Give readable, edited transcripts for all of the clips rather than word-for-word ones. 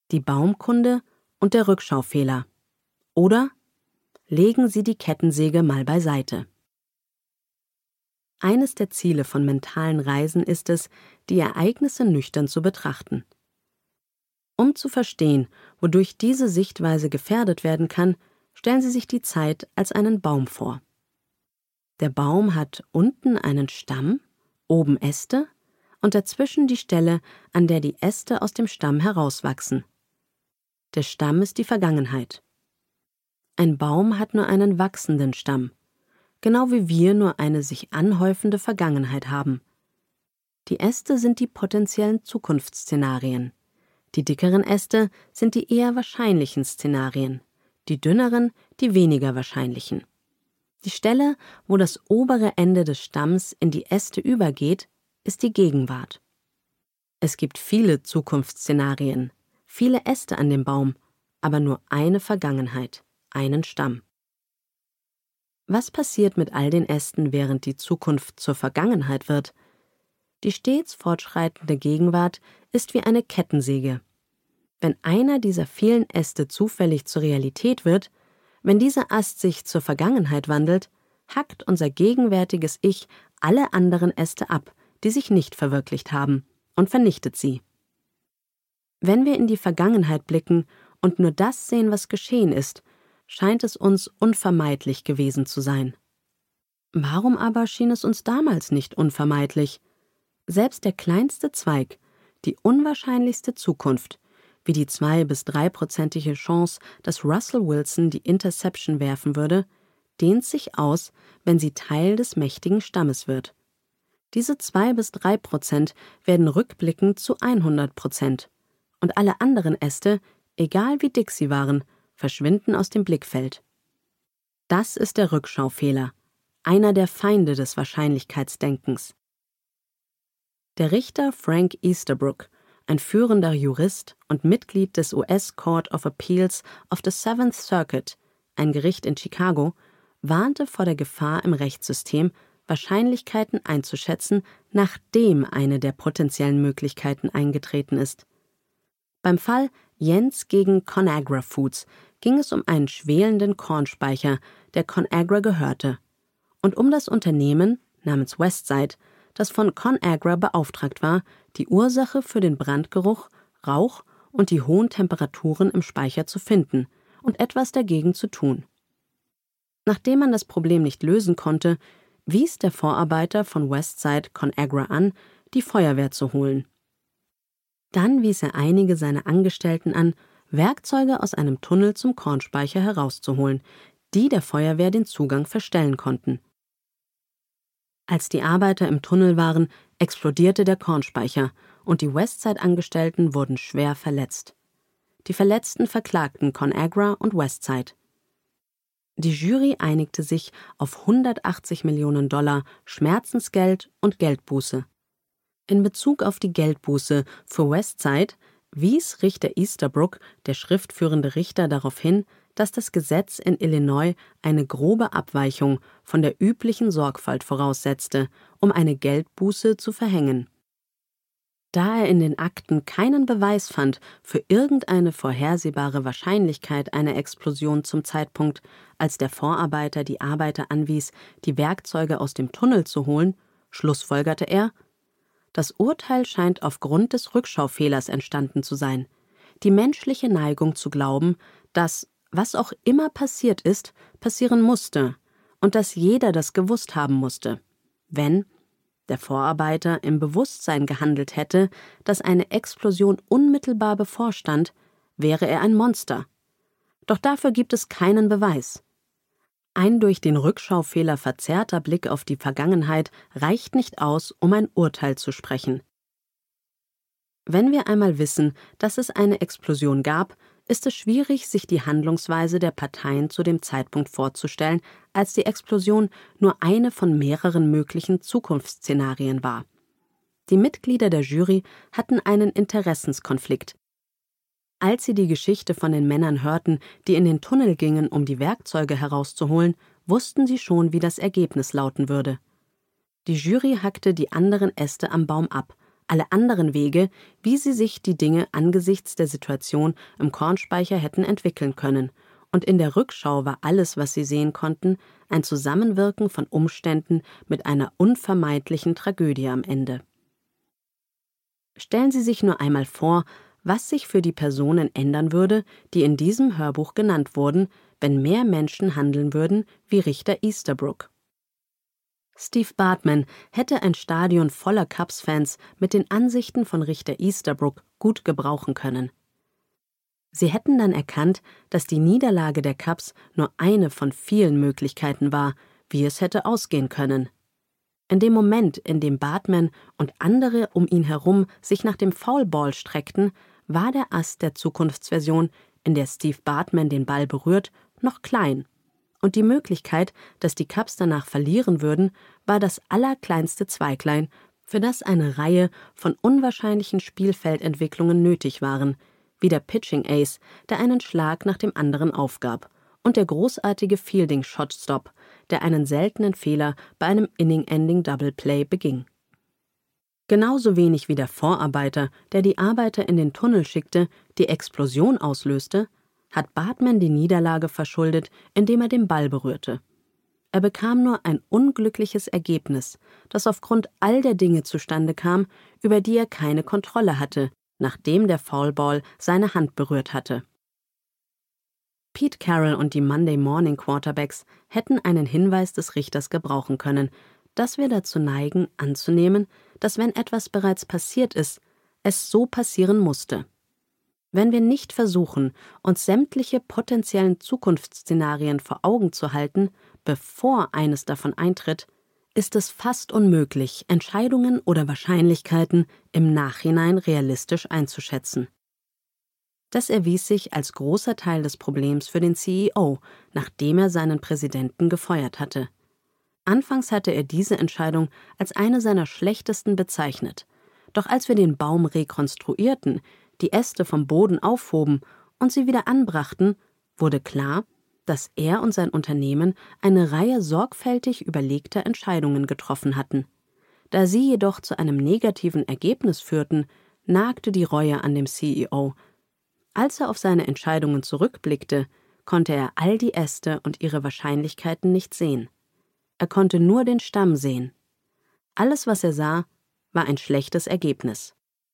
die Baumkunde und der Rückschaufehler. Oder legen Sie die Kettensäge mal beiseite. Eines der Ziele von mentalen Reisen ist es, die Ereignisse nüchtern zu betrachten. Um zu verstehen, wodurch diese Sichtweise gefährdet werden kann, stellen Sie sich die Zeit als einen Baum vor. Der Baum hat unten einen Stamm, oben Äste und dazwischen die Stelle, an der die Äste aus dem Stamm herauswachsen. Der Stamm ist die Vergangenheit. Ein Baum hat nur einen wachsenden Stamm, genau wie wir nur eine sich anhäufende Vergangenheit haben. Die Äste sind die potenziellen Zukunftsszenarien. Die dickeren Äste sind die eher wahrscheinlichen Szenarien, die dünneren die weniger wahrscheinlichen. Die Stelle, wo das obere Ende des Stamms in die Äste übergeht, ist die Gegenwart. Es gibt viele Zukunftsszenarien, viele Äste an dem Baum, aber nur eine Vergangenheit, einen Stamm. Was passiert mit all den Ästen, während die Zukunft zur Vergangenheit wird? Die stets fortschreitende Gegenwart ist wie eine Kettensäge. Wenn einer dieser vielen Äste zufällig zur Realität wird, wenn dieser Ast sich zur Vergangenheit wandelt, hackt unser gegenwärtiges Ich alle anderen Äste ab, die sich nicht verwirklicht haben, und vernichtet sie. Wenn wir in die Vergangenheit blicken und nur das sehen, was geschehen ist, scheint es uns unvermeidlich gewesen zu sein. Warum aber schien es uns damals nicht unvermeidlich? Selbst der kleinste Zweig, die unwahrscheinlichste Zukunft, wie die 2- bis 3-prozentige Chance, dass Russell Wilson die Interception werfen würde, dehnt sich aus, wenn sie Teil des mächtigen Stammes wird. Diese 2 bis 3% werden rückblickend zu 100%. Und alle anderen Äste, egal wie dick sie waren, verschwinden aus dem Blickfeld. Das ist der Rückschaufehler, einer der Feinde des Wahrscheinlichkeitsdenkens. Der Richter Frank Easterbrook, ein führender Jurist und Mitglied des US Court of Appeals of the Seventh Circuit, ein Gericht in Chicago, warnte vor der Gefahr im Rechtssystem, Wahrscheinlichkeiten einzuschätzen, nachdem eine der potenziellen Möglichkeiten eingetreten ist. Beim Fall Jens gegen ConAgra Foods ging es um einen schwelenden Kornspeicher, der ConAgra gehörte, und um das Unternehmen namens Westside, das von ConAgra beauftragt war, die Ursache für den Brandgeruch, Rauch und die hohen Temperaturen im Speicher zu finden und etwas dagegen zu tun. Nachdem man das Problem nicht lösen konnte, wies der Vorarbeiter von Westside ConAgra an, die Feuerwehr zu holen. Dann wies er einige seiner Angestellten an, Werkzeuge aus einem Tunnel zum Kornspeicher herauszuholen, die der Feuerwehr den Zugang verstellen konnten. Als die Arbeiter im Tunnel waren, explodierte der Kornspeicher und die Westside-Angestellten wurden schwer verletzt. Die Verletzten verklagten ConAgra und Westside. Die Jury einigte sich auf $180 Millionen Schmerzensgeld und Geldbuße. In Bezug auf die Geldbuße für Westside wies Richter Easterbrook, der schriftführende Richter, darauf hin, dass das Gesetz in Illinois eine grobe Abweichung von der üblichen Sorgfalt voraussetzte, um eine Geldbuße zu verhängen. Da er in den Akten keinen Beweis fand für irgendeine vorhersehbare Wahrscheinlichkeit einer Explosion zum Zeitpunkt, als der Vorarbeiter die Arbeiter anwies, die Werkzeuge aus dem Tunnel zu holen, schlussfolgerte er: Das Urteil scheint aufgrund des Rückschaufehlers entstanden zu sein. Die menschliche Neigung zu glauben, dass, was auch immer passiert ist, passieren musste und dass jeder das gewusst haben musste. Wenn der Vorarbeiter im Bewusstsein gehandelt hätte, dass eine Explosion unmittelbar bevorstand, wäre er ein Monster. Doch dafür gibt es keinen Beweis. Ein durch den Rückschaufehler verzerrter Blick auf die Vergangenheit reicht nicht aus, um ein Urteil zu sprechen. Wenn wir einmal wissen, dass es eine Explosion gab, ist es schwierig, sich die Handlungsweise der Parteien zu dem Zeitpunkt vorzustellen, als die Explosion nur eine von mehreren möglichen Zukunftsszenarien war. Die Mitglieder der Jury hatten einen Interessenskonflikt. Als sie die Geschichte von den Männern hörten, die in den Tunnel gingen, um die Werkzeuge herauszuholen, wussten sie schon, wie das Ergebnis lauten würde. Die Jury hackte die anderen Äste am Baum ab, alle anderen Wege, wie sie sich die Dinge angesichts der Situation im Kornspeicher hätten entwickeln können, und in der Rückschau war alles, was sie sehen konnten, ein Zusammenwirken von Umständen mit einer unvermeidlichen Tragödie am Ende. Stellen Sie sich nur einmal vor, was sich für die Personen ändern würde, die in diesem Hörbuch genannt wurden, wenn mehr Menschen handeln würden wie Richter Easterbrook. Steve Bartman hätte ein Stadion voller Cubs-Fans mit den Ansichten von Richter Easterbrook gut gebrauchen können. Sie hätten dann erkannt, dass die Niederlage der Cubs nur eine von vielen Möglichkeiten war, wie es hätte ausgehen können. In dem Moment, in dem Bartman und andere um ihn herum sich nach dem Foulball streckten, war der Ast der Zukunftsversion, in der Steve Bartman den Ball berührt, noch klein. Und die Möglichkeit, dass die Cubs danach verlieren würden, war das allerkleinste Zweiglein, für das eine Reihe von unwahrscheinlichen Spielfeldentwicklungen nötig waren, wie der Pitching Ace, der einen Schlag nach dem anderen aufgab, und der großartige Fielding-Shotstop, der einen seltenen Fehler bei einem Inning-Ending-Double-Play beging. Genauso wenig wie der Vorarbeiter, der die Arbeiter in den Tunnel schickte, die Explosion auslöste, hat Bartman die Niederlage verschuldet, indem er den Ball berührte. Er bekam nur ein unglückliches Ergebnis, das aufgrund all der Dinge zustande kam, über die er keine Kontrolle hatte, nachdem der Foulball seine Hand berührt hatte. Pete Carroll und die Monday Morning Quarterbacks hätten einen Hinweis des Richters gebrauchen können, dass wir dazu neigen, anzunehmen, dass wenn etwas bereits passiert ist, es so passieren musste. Wenn wir nicht versuchen, uns sämtliche potenziellen Zukunftsszenarien vor Augen zu halten, bevor eines davon eintritt, ist es fast unmöglich, Entscheidungen oder Wahrscheinlichkeiten im Nachhinein realistisch einzuschätzen. Das erwies sich als großer Teil des Problems für den CEO, nachdem er seinen Präsidenten gefeuert hatte. Anfangs hatte er diese Entscheidung als eine seiner schlechtesten bezeichnet. Doch als wir den Baum rekonstruierten, die Äste vom Boden aufhoben und sie wieder anbrachten, wurde klar, dass er und sein Unternehmen eine Reihe sorgfältig überlegter Entscheidungen getroffen hatten. Da sie jedoch zu einem negativen Ergebnis führten, nagte die Reue an dem CEO. Als er auf seine Entscheidungen zurückblickte, konnte er all die Äste und ihre Wahrscheinlichkeiten nicht sehen. Er konnte nur den Stamm sehen. Alles, was er sah, war ein schlechtes Ergebnis.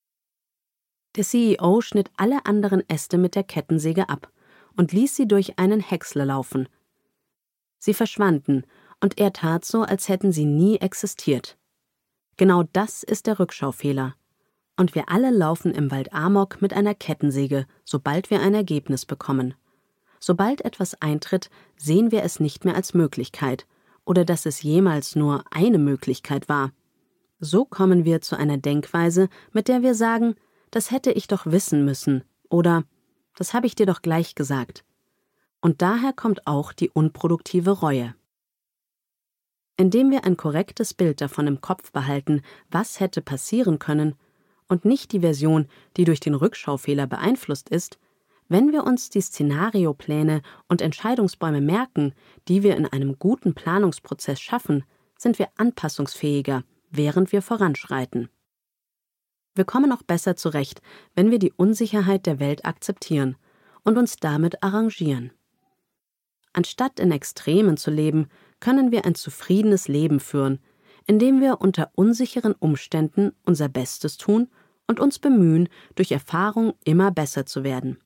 Der CEO schnitt alle anderen Äste mit der Kettensäge ab und ließ sie durch einen Häcksler laufen. Sie verschwanden, und er tat so, als hätten sie nie existiert. Genau das ist der Rückschaufehler. Und wir alle laufen im Wald Amok mit einer Kettensäge, sobald wir ein Ergebnis bekommen. Sobald etwas eintritt, sehen wir es nicht mehr als Möglichkeit oder dass es jemals nur eine Möglichkeit war. So kommen wir zu einer Denkweise, mit der wir sagen, das hätte ich doch wissen müssen oder das habe ich dir doch gleich gesagt. Und daher kommt auch die unproduktive Reue. Indem wir ein korrektes Bild davon im Kopf behalten, was hätte passieren können, und nicht die Version, die durch den Rückschaufehler beeinflusst ist, wenn wir uns die Szenariopläne und Entscheidungsbäume merken, die wir in einem guten Planungsprozess schaffen, sind wir anpassungsfähiger, während wir voranschreiten. Wir kommen auch besser zurecht, wenn wir die Unsicherheit der Welt akzeptieren und uns damit arrangieren. Anstatt in Extremen zu leben, können wir ein zufriedenes Leben führen, indem wir unter unsicheren Umständen unser Bestes tun und uns bemühen, durch Erfahrung immer besser zu werden.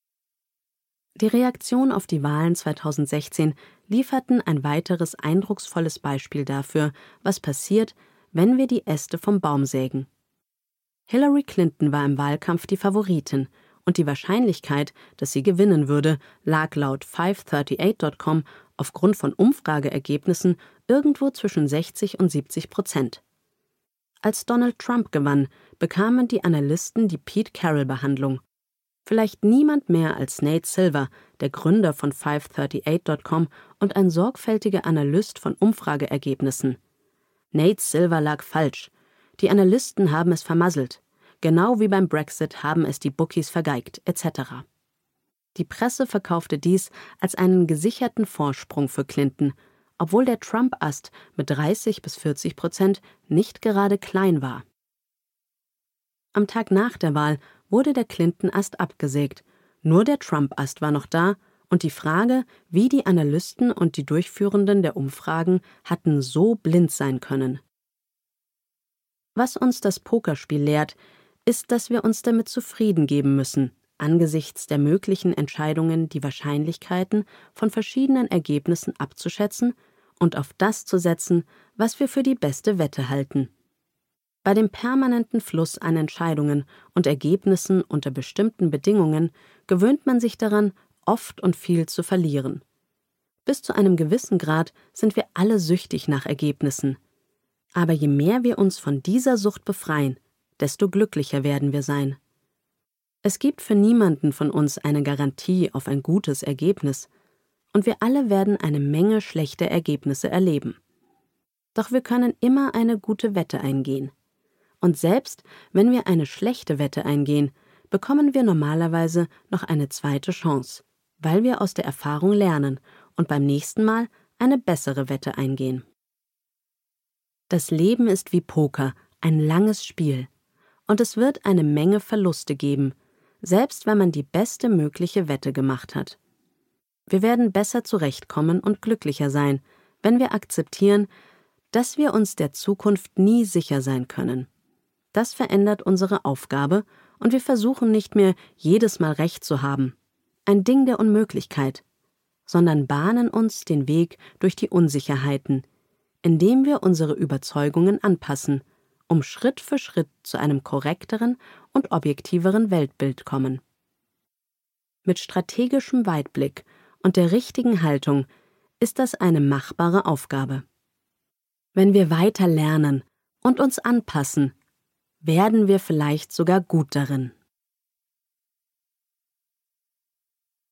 Die Reaktionen auf die Wahlen 2016 lieferten ein weiteres eindrucksvolles Beispiel dafür, was passiert, wenn wir die Äste vom Baum sägen. Hillary Clinton war im Wahlkampf die Favoritin und die Wahrscheinlichkeit, dass sie gewinnen würde, lag laut 538.com aufgrund von Umfrageergebnissen irgendwo zwischen 60 und 70%. Als Donald Trump gewann, bekamen die Analysten die Pete Carroll-Behandlung. Vielleicht niemand mehr als Nate Silver, der Gründer von 538.com und ein sorgfältiger Analyst von Umfrageergebnissen. Nate Silver lag falsch. Die Analysten haben es vermasselt. Genau wie beim Brexit haben es die Bookies vergeigt, etc. Die Presse verkaufte dies als einen gesicherten Vorsprung für Clinton, obwohl der Trump-Ast mit 30 bis 40% nicht gerade klein war. Am Tag nach der Wahl wurde der Clinton-Ast abgesägt, nur der Trump-Ast war noch da und die Frage, wie die Analysten und die Durchführenden der Umfragen hatten so blind sein können. Was uns das Pokerspiel lehrt, ist, dass wir uns damit zufrieden geben müssen, angesichts der möglichen Entscheidungen die Wahrscheinlichkeiten von verschiedenen Ergebnissen abzuschätzen und auf das zu setzen, was wir für die beste Wette halten. Bei dem permanenten Fluss an Entscheidungen und Ergebnissen unter bestimmten Bedingungen gewöhnt man sich daran, oft und viel zu verlieren. Bis zu einem gewissen Grad sind wir alle süchtig nach Ergebnissen. Aber je mehr wir uns von dieser Sucht befreien, desto glücklicher werden wir sein. Es gibt für niemanden von uns eine Garantie auf ein gutes Ergebnis, und wir alle werden eine Menge schlechter Ergebnisse erleben. Doch wir können immer eine gute Wette eingehen. Und selbst wenn wir eine schlechte Wette eingehen, bekommen wir normalerweise noch eine zweite Chance, weil wir aus der Erfahrung lernen und beim nächsten Mal eine bessere Wette eingehen. Das Leben ist wie Poker, ein langes Spiel. Und es wird eine Menge Verluste geben, selbst wenn man die beste mögliche Wette gemacht hat. Wir werden besser zurechtkommen und glücklicher sein, wenn wir akzeptieren, dass wir uns der Zukunft nie sicher sein können. Das verändert unsere Aufgabe und wir versuchen nicht mehr, jedes Mal Recht zu haben, ein Ding der Unmöglichkeit, sondern bahnen uns den Weg durch die Unsicherheiten, indem wir unsere Überzeugungen anpassen, um Schritt für Schritt zu einem korrekteren und objektiveren Weltbild kommen. Mit strategischem Weitblick und der richtigen Haltung ist das eine machbare Aufgabe. Wenn wir weiter lernen und uns anpassen, werden wir vielleicht sogar gut darin.